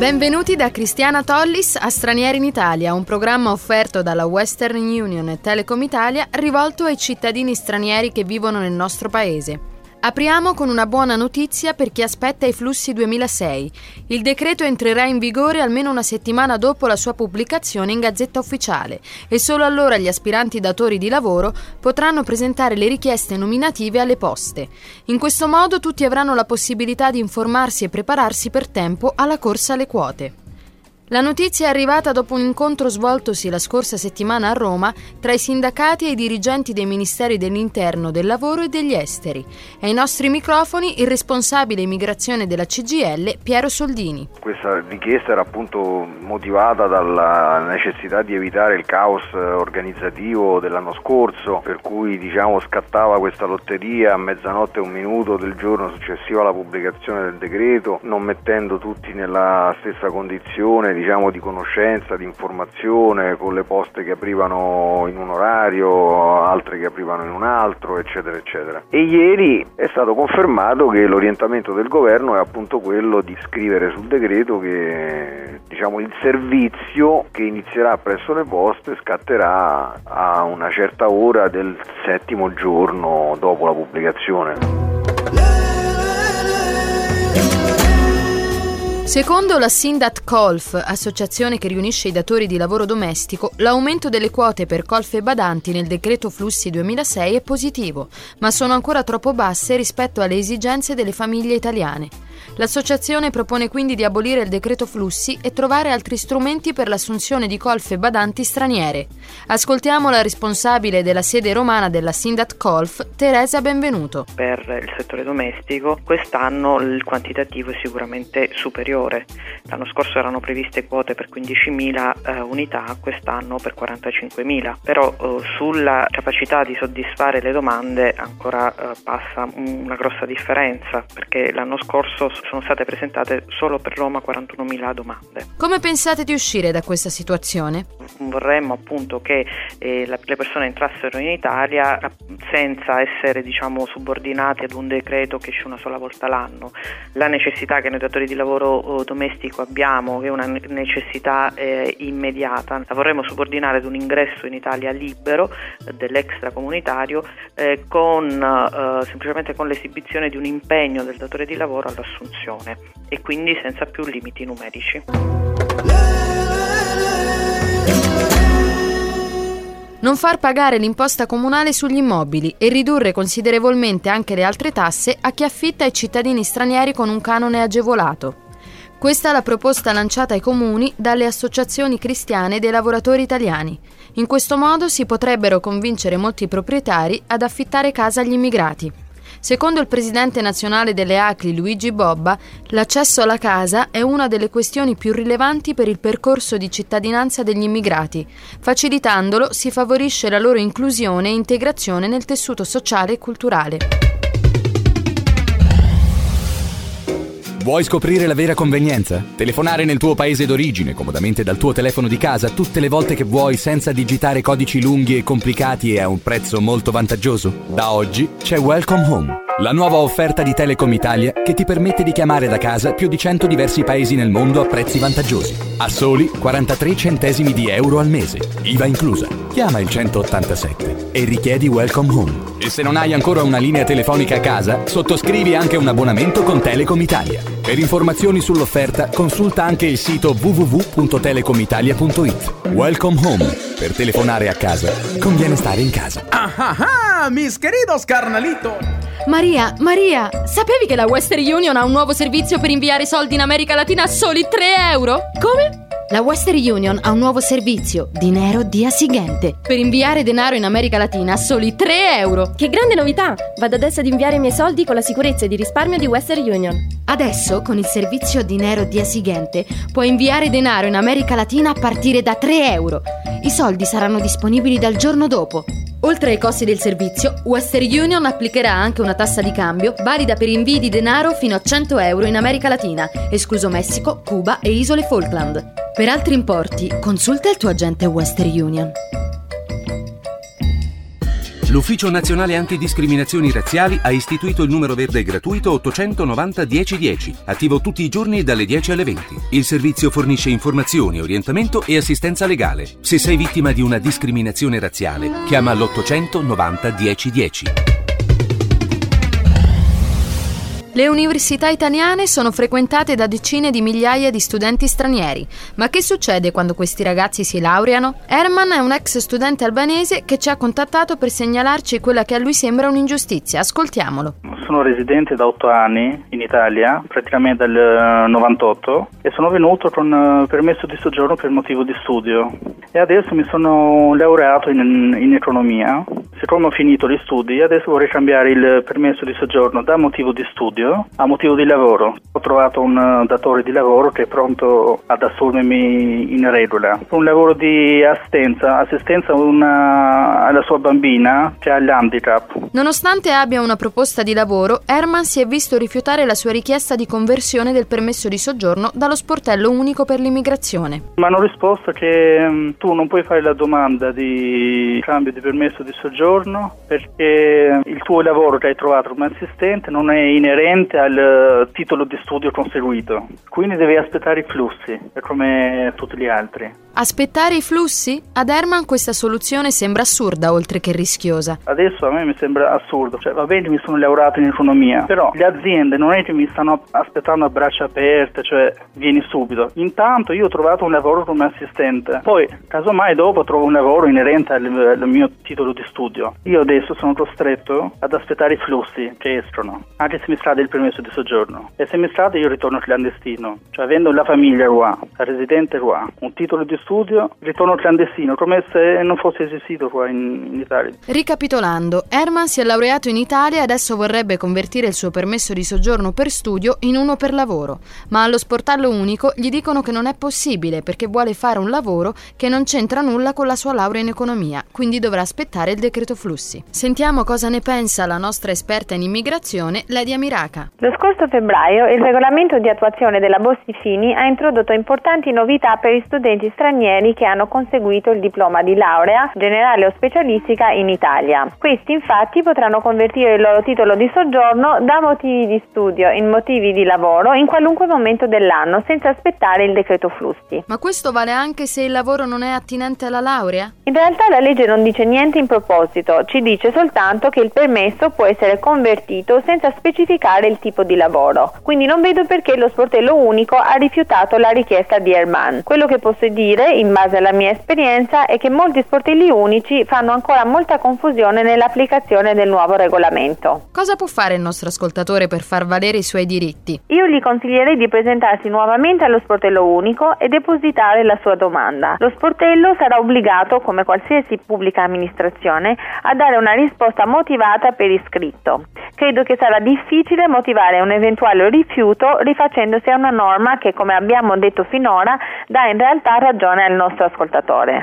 Benvenuti da Cristiana Tollis a Stranieri in Italia, un programma offerto dalla Western Union e Telecom Italia rivolto ai cittadini stranieri che vivono nel nostro paese. Apriamo con una buona notizia per chi aspetta i flussi 2006. Il decreto entrerà in vigore almeno una settimana dopo la sua pubblicazione in Gazzetta Ufficiale e solo allora gli aspiranti datori di lavoro potranno presentare le richieste nominative alle poste. In questo modo tutti avranno la possibilità di informarsi e prepararsi per tempo alla corsa alle quote. La notizia è arrivata dopo un incontro svoltosi la scorsa settimana a Roma tra i sindacati e i dirigenti dei Ministeri dell'Interno, del Lavoro e degli Esteri. Ai nostri microfoni il responsabile immigrazione della CGIL, Piero Soldini. Questa richiesta era appunto motivata dalla necessità di evitare il caos organizzativo dell'anno scorso, per cui scattava questa lotteria a mezzanotte e un minuto del giorno successivo alla pubblicazione del decreto, non mettendo tutti nella stessa condizione di conoscenza, di informazione, con le poste che aprivano in un orario, altre che aprivano in un altro, eccetera eccetera. E ieri è stato confermato che l'orientamento del governo è appunto quello di scrivere sul decreto che il servizio che inizierà presso le poste scatterà a una certa ora del 7° giorno dopo la pubblicazione. Secondo la Sindat Colf, associazione che riunisce i datori di lavoro domestico, l'aumento delle quote per colf e badanti nel decreto flussi 2006 è positivo, ma sono ancora troppo basse rispetto alle esigenze delle famiglie italiane. L'associazione propone quindi di abolire il decreto flussi e trovare altri strumenti per l'assunzione di colf e badanti straniere. Ascoltiamo la responsabile della sede romana della Sindat Colf, Teresa Benvenuto. Per il settore domestico quest'anno il quantitativo è sicuramente superiore. L'anno scorso erano previste quote per 15.000 unità, quest'anno per 45.000. Però sulla capacità di soddisfare le domande ancora passa una grossa differenza, perché l'anno scorso sono state presentate solo per Roma 41.000 domande. Come pensate di uscire da questa situazione? Vorremmo appunto che le persone entrassero in Italia senza essere subordinate ad un decreto che esce una sola volta l'anno. La necessità che noi datori di lavoro domestico abbiamo, che è una necessità immediata, la vorremmo subordinare ad un ingresso in Italia libero dell'extracomunitario semplicemente con l'esibizione di un impegno del datore di lavoro all'assunzione e quindi senza più limiti numerici. Non far pagare l'imposta comunale sugli immobili e ridurre considerevolmente anche le altre tasse a chi affitta ai cittadini stranieri con un canone agevolato. Questa è la proposta lanciata ai comuni dalle associazioni cristiane dei lavoratori italiani. In questo modo si potrebbero convincere molti proprietari ad affittare casa agli immigrati. Secondo il presidente nazionale delle ACLI Luigi Bobba, l'accesso alla casa è una delle questioni più rilevanti per il percorso di cittadinanza degli immigrati. Facilitandolo si favorisce la loro inclusione e integrazione nel tessuto sociale e culturale. Vuoi scoprire la vera convenienza? Telefonare nel tuo paese d'origine, comodamente dal tuo telefono di casa, tutte le volte che vuoi, senza digitare codici lunghi e complicati e a un prezzo molto vantaggioso? Da oggi c'è Welcome Home, la nuova offerta di Telecom Italia che ti permette di chiamare da casa più di 100 diversi paesi nel mondo a prezzi vantaggiosi. A soli 43 centesimi di euro al mese, IVA inclusa. Chiama il 187 e richiedi Welcome Home. E se non hai ancora una linea telefonica a casa, sottoscrivi anche un abbonamento con Telecom Italia. Per informazioni sull'offerta, consulta anche il sito www.telecomitalia.it. Welcome Home. Per telefonare a casa, conviene stare in casa. Mis queridos carnalitos! Maria, sapevi che la Western Union ha un nuovo servizio per inviare soldi in America Latina a soli 3 euro? Come? La Western Union ha un nuovo servizio, Dinero Dia Siguiente, per inviare denaro in America Latina a soli 3 euro. Che grande novità! Vado adesso ad inviare i miei soldi con la sicurezza e di risparmio di Western Union. Adesso, con il servizio Dinero Dia Siguiente, puoi inviare denaro in America Latina a partire da 3 euro. I soldi saranno disponibili dal giorno dopo. Oltre ai costi del servizio, Western Union applicherà anche una tassa di cambio valida per invii di denaro fino a 100 euro in America Latina, escluso Messico, Cuba e isole Falkland. Per altri importi, consulta il tuo agente Western Union. L'Ufficio Nazionale Antidiscriminazioni Razziali ha istituito il numero verde gratuito 890 1010, attivo tutti i giorni dalle 10 alle 20. Il servizio fornisce informazioni, orientamento e assistenza legale. Se sei vittima di una discriminazione razziale, chiama l'890 1010. Le università italiane sono frequentate da decine di migliaia di studenti stranieri. Ma che succede quando questi ragazzi si laureano? Herman è un ex studente albanese che ci ha contattato per segnalarci quella che a lui sembra un'ingiustizia. Ascoltiamolo. Sono residente da 8 anni in Italia, praticamente dal 98, e sono venuto con permesso di soggiorno per motivo di studio. E adesso mi sono laureato in economia. Siccome ho finito gli studi, adesso vorrei cambiare il permesso di soggiorno da motivo di studio a motivo di lavoro. Ho trovato un datore di lavoro che è pronto ad assumermi in regola. Un lavoro di assistenza alla sua bambina che ha l'handicap. Nonostante abbia una proposta di lavoro, Herman si è visto rifiutare la sua richiesta di conversione del permesso di soggiorno dallo sportello unico per l'immigrazione. Mi hanno risposto che tu non puoi fare la domanda di cambio di permesso di soggiorno perché il tuo lavoro che hai trovato come assistente non è inerente al titolo di studio conseguito, quindi devi aspettare i flussi come tutti gli altri. Aspettare i flussi? Ad Herman questa soluzione sembra assurda oltre che rischiosa. Adesso a me mi sembra assurdo, va bene, mi sono laureato in economia, però le aziende non è che mi stanno aspettando a braccia aperte, vieni subito. Intanto io ho trovato un lavoro come assistente, poi casomai dopo trovo un lavoro inerente al mio titolo di studio. Io adesso sono costretto ad aspettare i flussi che escono, anche se mi scade il permesso di soggiorno, e se mi scade io ritorno clandestino, avendo la famiglia qua, la residente qua, un titolo di studio, ritorno clandestino, come se non fosse esistito qua in Italia. Ricapitolando, Herman si è laureato in Italia e adesso vorrebbe convertire il suo permesso di soggiorno per studio in uno per lavoro, ma allo sportello unico gli dicono che non è possibile perché vuole fare un lavoro che non c'entra nulla con la sua laurea in economia, quindi dovrà aspettare il decreto flussi. Sentiamo cosa ne pensa la nostra esperta in immigrazione, Ledia Miraca. Lo scorso febbraio il regolamento di attuazione della Bossi-Fini ha introdotto importanti novità per gli studenti stranieri che hanno conseguito il diploma di laurea generale o specialistica in Italia. Questi infatti potranno convertire il loro titolo di soggiorno da motivi di studio in motivi di lavoro in qualunque momento dell'anno senza aspettare il decreto flussi. Ma questo vale anche se il lavoro non è attinente alla laurea? In realtà la legge non dice niente in proposito, ci dice soltanto che il permesso può essere convertito senza specificare il tipo di lavoro. Quindi non vedo perché lo sportello unico ha rifiutato la richiesta di Herman. Quello che posso dire, in base alla mia esperienza, è che molti sportelli unici fanno ancora molta confusione nell'applicazione del nuovo regolamento. Cosa può fare il nostro ascoltatore per far valere i suoi diritti? Io gli consiglierei di presentarsi nuovamente allo sportello unico e depositare la sua domanda. Lo sportello sarà obbligato, come qualsiasi pubblica amministrazione, a dare una risposta motivata per iscritto. Credo che sarà difficile motivare un eventuale rifiuto rifacendosi a una norma che, come abbiamo detto finora, dà in realtà ragione al nostro ascoltatore.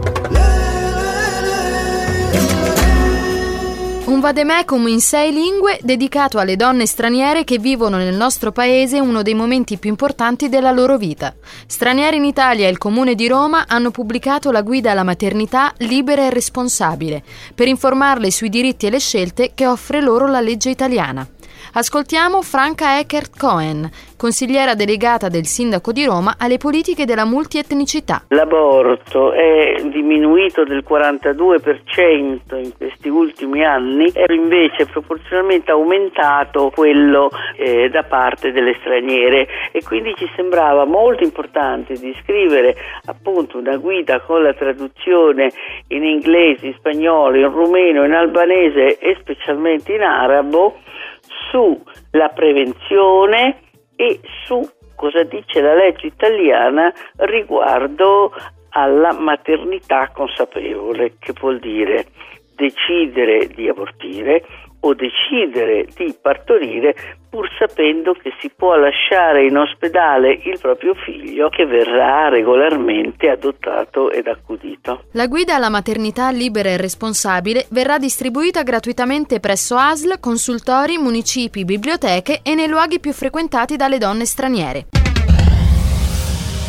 Un vademecum in 6 lingue dedicato alle donne straniere che vivono nel nostro paese uno dei momenti più importanti della loro vita. Stranieri in Italia e il Comune di Roma hanno pubblicato la guida alla maternità libera e responsabile per informarle sui diritti e le scelte che offre loro la legge italiana. Ascoltiamo Franca Eckert-Cohen, consigliera delegata del sindaco di Roma alle politiche della multietnicità. L'aborto è diminuito del 42% in questi ultimi anni e invece proporzionalmente aumentato quello da parte delle straniere, e quindi ci sembrava molto importante di scrivere appunto una guida con la traduzione in inglese, in spagnolo, in rumeno, in albanese e specialmente in arabo sulla prevenzione e su cosa dice la legge italiana riguardo alla maternità consapevole, che vuol dire decidere di abortire o decidere di partorire pur sapendo che si può lasciare in ospedale il proprio figlio che verrà regolarmente adottato ed accudito. La guida alla maternità libera e responsabile verrà distribuita gratuitamente presso ASL, consultori, municipi, biblioteche e nei luoghi più frequentati dalle donne straniere.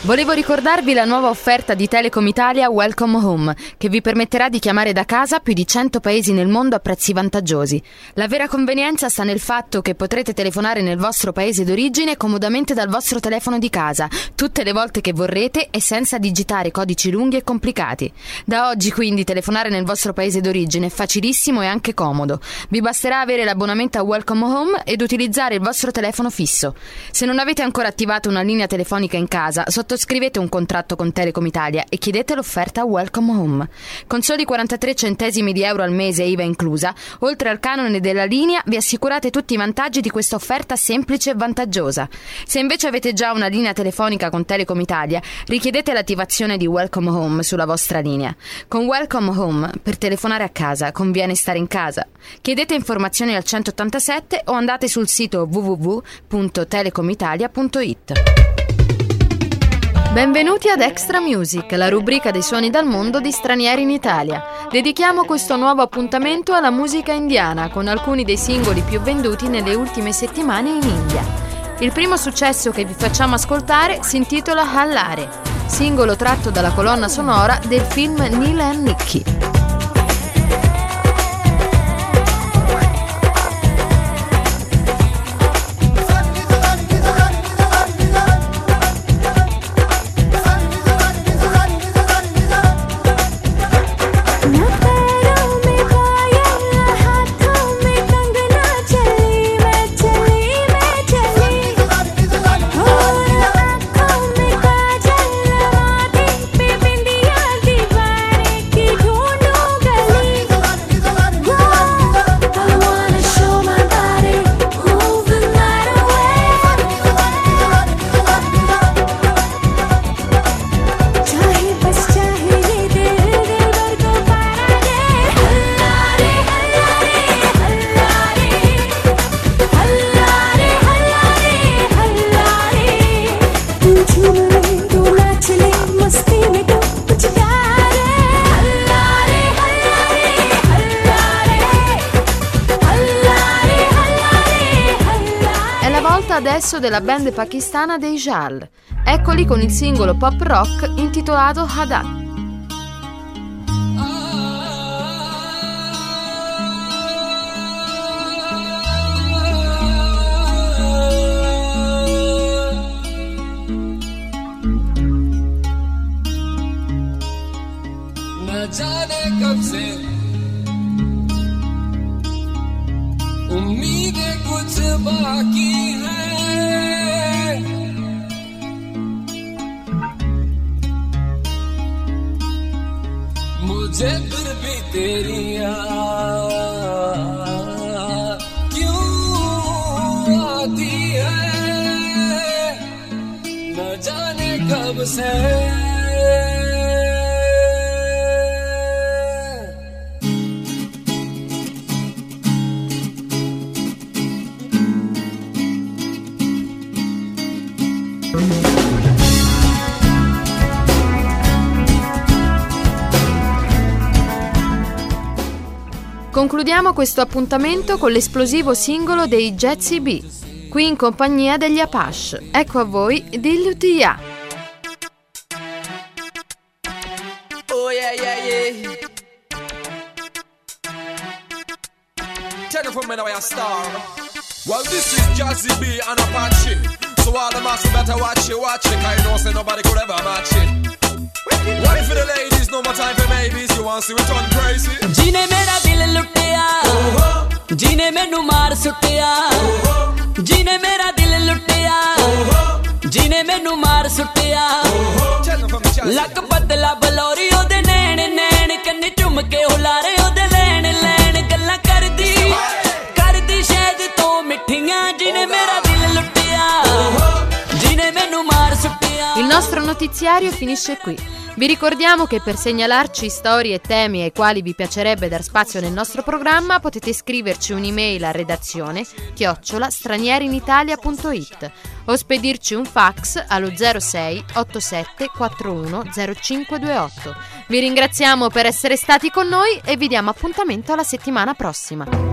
Volevo ricordarvi la nuova offerta di Telecom Italia Welcome Home, che vi permetterà di chiamare da casa più di 100 paesi nel mondo a prezzi vantaggiosi. La vera convenienza sta nel fatto che potrete telefonare nel vostro paese d'origine comodamente dal vostro telefono di casa, tutte le volte che vorrete e senza digitare codici lunghi e complicati. Da oggi quindi telefonare nel vostro paese d'origine è facilissimo e anche comodo. Vi basterà avere l'abbonamento a Welcome Home ed utilizzare il vostro telefono fisso. Se non avete ancora attivato una linea telefonica in casa, sottoscrivete un contratto con Telecom Italia e chiedete l'offerta Welcome Home. Con soli 43 centesimi di euro al mese IVA inclusa, oltre al canone della linea, vi assicurate tutti i vantaggi di questa offerta semplice e vantaggiosa. Se invece avete già una linea telefonica con Telecom Italia, richiedete l'attivazione di Welcome Home sulla vostra linea. Con Welcome Home, per telefonare a casa, conviene stare in casa. Chiedete informazioni al 187 o andate sul sito www.telecomitalia.it. Benvenuti ad Extra Music, la rubrica dei suoni dal mondo di Stranieri in Italia. Dedichiamo questo nuovo appuntamento alla musica indiana, con alcuni dei singoli più venduti nelle ultime settimane in India. Il primo successo che vi facciamo ascoltare si intitola Hallare, singolo tratto dalla colonna sonora del film Neil and Nicky. Adesso della band pakistana dei Jal. Eccoli con il singolo pop rock intitolato Hadat. न जाने कब से उम्मीदें कुछ बाकी है, मुझे फिर भी तेरी याद क्यों आती है, न जाने कब से। Concludiamo questo appuntamento con l'esplosivo singolo dei Jazzy B, qui in compagnia degli Apache. Ecco a voi Dillutia. Oh yeah, yeah, yeah. Tell them from me now I star. Well, this is Jazzy B and Apache. So all the masses better watch it, cause you know say nobody could ever match it. What if for the ladies, no more time for babies, you want to see it turn crazy? Jine mera dil luttiya, jine menu maar suttiya, jine mera dil luttiya, jine menu maar suttiya. Lak badla balori ode nैन नैन कन्नी चुम के हुलारे ode लैन लैन गल्ला करदी शायद तो मिठियां जिने मेरा दिल लुटिया जिने मैनू मार सुट्टिया. Il nostro notiziario finisce qui. Vi ricordiamo che per segnalarci storie e temi ai quali vi piacerebbe dar spazio nel nostro programma potete scriverci un'email a redazione @stranierinitalia.it o spedirci un fax allo 06 87 41 0528. Vi ringraziamo per essere stati con noi e vi diamo appuntamento alla settimana prossima.